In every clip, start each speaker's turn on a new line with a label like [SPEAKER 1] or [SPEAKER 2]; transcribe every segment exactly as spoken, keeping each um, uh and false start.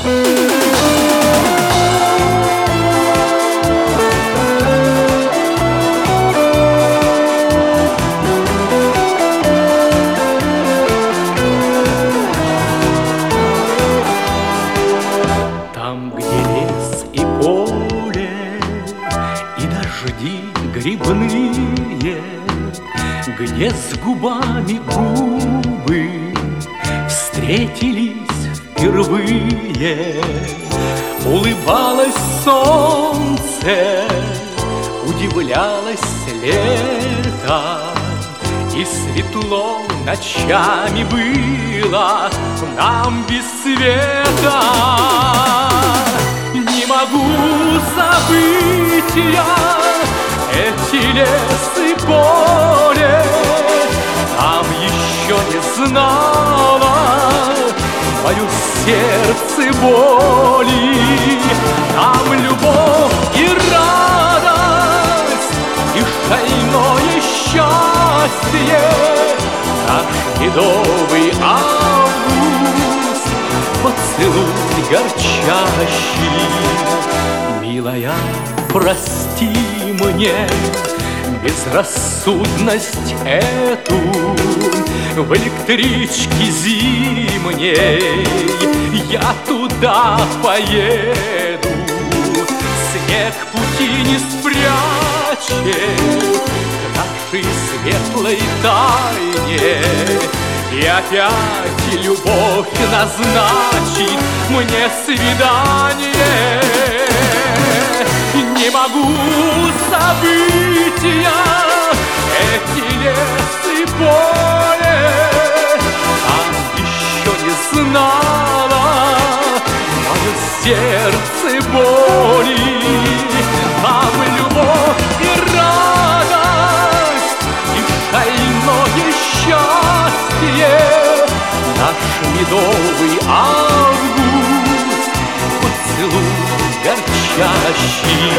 [SPEAKER 1] Грибные, где с губами губы встретились впервые, улыбалось солнце, удивлялось лето, и светло ночами было нам без света. Не могу забыть я эти лес и поле, там еще не знала мое сердце боли. Там любовь и радость, и шальное счастье, наш медовый август, поцелуй горчащий. Милая, прости мне безрассудность эту, в электричке зимней я туда поеду. Снег пути не спрячет к нашей светлой тайне, и опять любовь назначит мне свидание. Не могу забыть я эти лес и поле, там еще не знала мое сердце боли. Там любовь и радость, и шальное счастье, наш медовый август, поцелуй горчащий.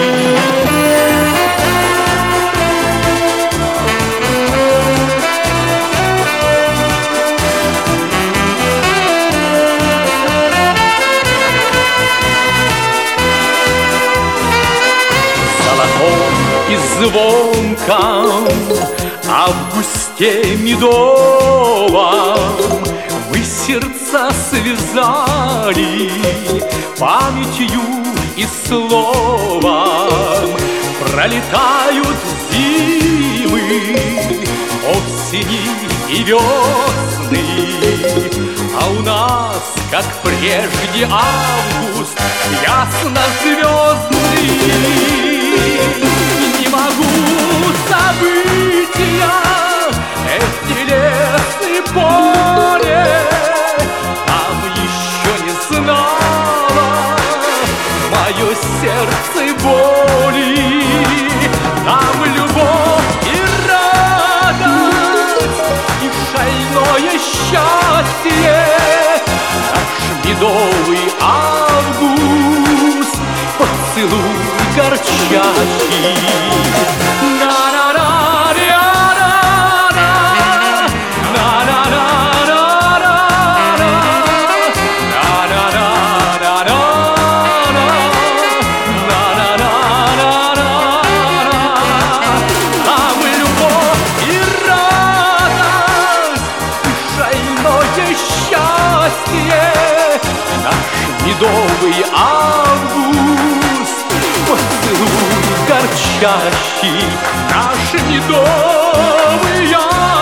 [SPEAKER 1] Золотом и звонком, августе медовом мы сердца связали памятью и словом. Пролетают зимы, осени и весны, а у нас, как прежде, август ясно-звездный. Не могу забыть я эти лес и поле, там еще не знала мое сердце боли. Там любовь и радость, и шальное счастье, наш медовый август, поцелуй горчащий. Медовый август, поцелуй горчащий, наш медовый август.